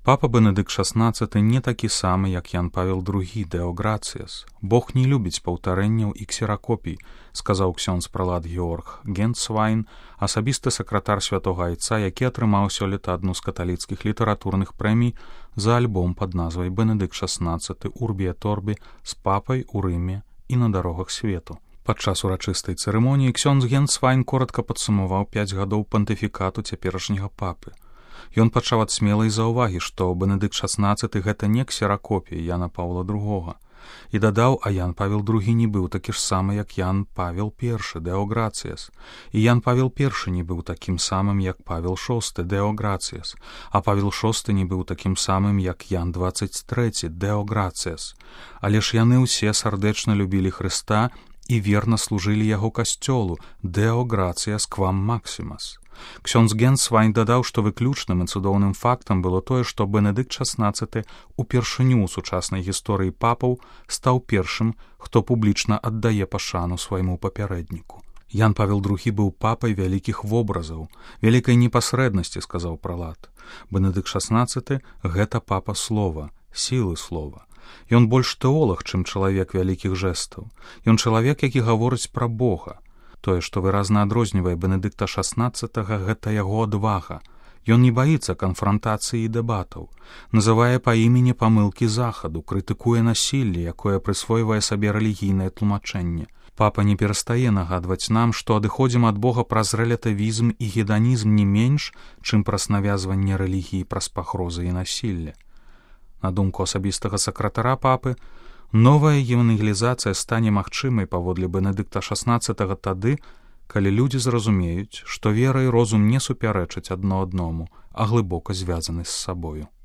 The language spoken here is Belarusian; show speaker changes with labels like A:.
A: Папа Бенедыкт XVI не такі самы, як Ян Павел II, Deo gratias. Бог не любіць паўтарэнняў і ксеракопій, сказаў ксёндз пралат Георг Генцвайн, асабісты сакратар Святога Айца, які атрымаў сёлета адну з каталіцкіх літаратурных прэмій за альбом пад назвай «Бенедыкт XVI. Урбі et Орбі» з папай у Рыме і на дарогах свету. Падчас урачыстай цырымоніі ксёндз Генцвайн коротка падсумаваў 5 гадоў пантыфікату цяперашняга папы. Ён пачаў ад смелай заўвагі, што Бенедыкт XVI гэта не ксеракопія Яна Паўла II, і дадаў, а Ян Павел II не быў такі ж самы, як Ян Павел I, Deo gratias, і Ян Павел I не быў такім самым, як Павел VI, Deo gratias, а Павел VI не быў такім самым, як Ян XXIII, Deo gratias. Але ж яны ўсе сардэчна любілі Хрыста і верна служылі яго касцёлу, Deo gratias quam maximus. Ксёндз Генцвайн дадаў, што выключным і цудоўным фактам было тое, што Бенедыкт XVI упершыню ў сучаснай гісторыі папаў стаў першым, хто публічна аддае пашану свайму папярэдніку. Ян Павел II быў папай вялікіх вобразаў, вялікай непасрэднасці, сказаў пралат. Бенедыкт XVI гэта папа слова, сілы слова. Ён больш тэолаг, чым чалавек вялікіх жэстаў. Ён чалавек, які гаворыць пра Бога. Тое, што выразна адрознівае Бенедыкта XVI, гэта яго адвага. Ён не баіцца канфрантацыі і дэбатаў, называе па імені памылкі захаду, крытыкуе насілле, якое прысвойвае сабе рэлігійнае тлумачэнне. Папа не перастае нагадваць нам, што адыходзім ад Бога праз рэлятывізм і геданізм не менш, чым праз навязванне рэлігіі праз пагрозы і насілле. На думку асабістага сакратара папы, новая евангелізацыя стане магчымай паводле Бенедыкта XVI тады, калі людзі зразумеюць, што вера і розум не супярэчаць адно аднаму, а глыбока звязаны з сабою.